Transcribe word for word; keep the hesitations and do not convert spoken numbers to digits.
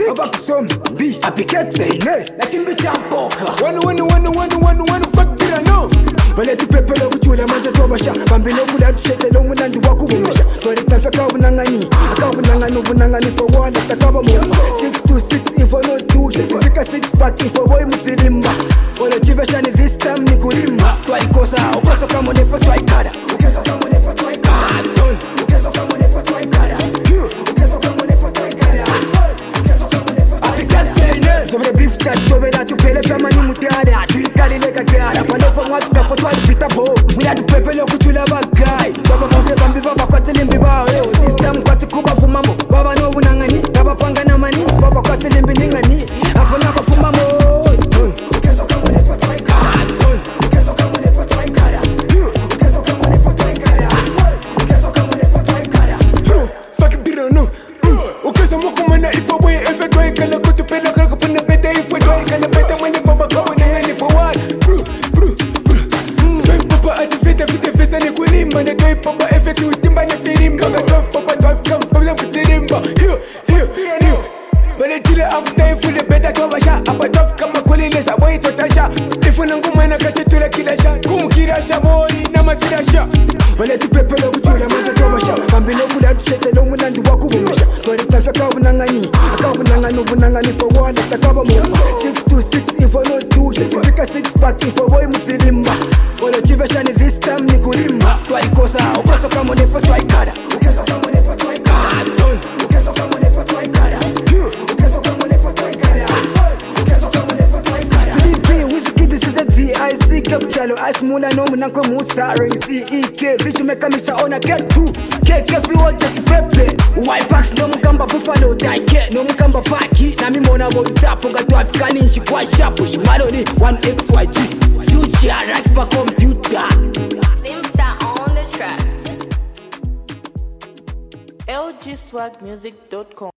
abakusoma mbi apiketsene nachimbi champoka Wanu wanu wanu wanu wanu wanu fuck did I know Baleti pepe lokutula manje tobasha Bambino kula tushete lo munandi wakubumisha Tori tafeka unangani Akabunangani ubunangani for one Takaba mumba six two six if I not two Sifika six pack if I boy mufirimba Olo chiveshani this time ni kulimba Twai kosa ukoso kama nefa twai kada Ukeso kama nefa twai kada Ukeso kama nefa twai kada Ukeso kama nefa twai kada Ukeso kama nefa twai kada Sobre beef cat tobela tupele fama ni mutiara Tuikali leka kiara Panofa mwatu kapo twali pita po Mwila tupepele kutula bagay Baba konse bambi baba kwa telimbi bao This time kwa tukuba fumamo Baba no unangani Baba panga na mani Baba kwa telimbi ningani Hapo naba fumamo Ukeso kama nefa twai kada Ukeso kama nefa twai kada Ukeso kama nefa twai kada Ukeso kama nefa twai kada Fuck did I know Ukeso moko mana ifo boy efe twai kala kutupela kaka puna bete ifo twai kala bete mwene baba kawa nangani for what Bro, bro, bro Twai papa atifita fita fesa ni kulimba Ne twai papa efe tutimba ne firimba Ga twai papa twai kam pabla kutirimba Hiyo, hiyo, hiyo Bale tile after ifule beta twabasha Apa twai kama kulile sa boy totasha Ifuna ngumana kasi tula kilasha Kumukirasha bori na masirasha Bale tupepe lokutula manje tobasha Bambino kula tushete lo munandi wakubumisha Tori tafeka unangani Akabunangani ubunangani for one Takaba mumba six two six if I not two Sifika six pack if I boy mufirimba Olo chiveshani this time ni kulimba Twai kosa ukoso kama nefa twai kada Ukeso kama nefa twai kada Ukeso kama nefa twai kada Ukeso kama nefa twai kada Ukeso kama nefa twai kada C D P Wizzy this is a D I C Kapchalo Asmula no munanko Musa C E K Vichu meka Mister Ona get two K K free water pepe White packs no mukamba buffalo Daike no mukamba paki Na mimona bo itapo Gato Afrikani nchi kwa shapo Shimalo ni one X Y G Future right pa computer Stimstar on the track L G swag music dot com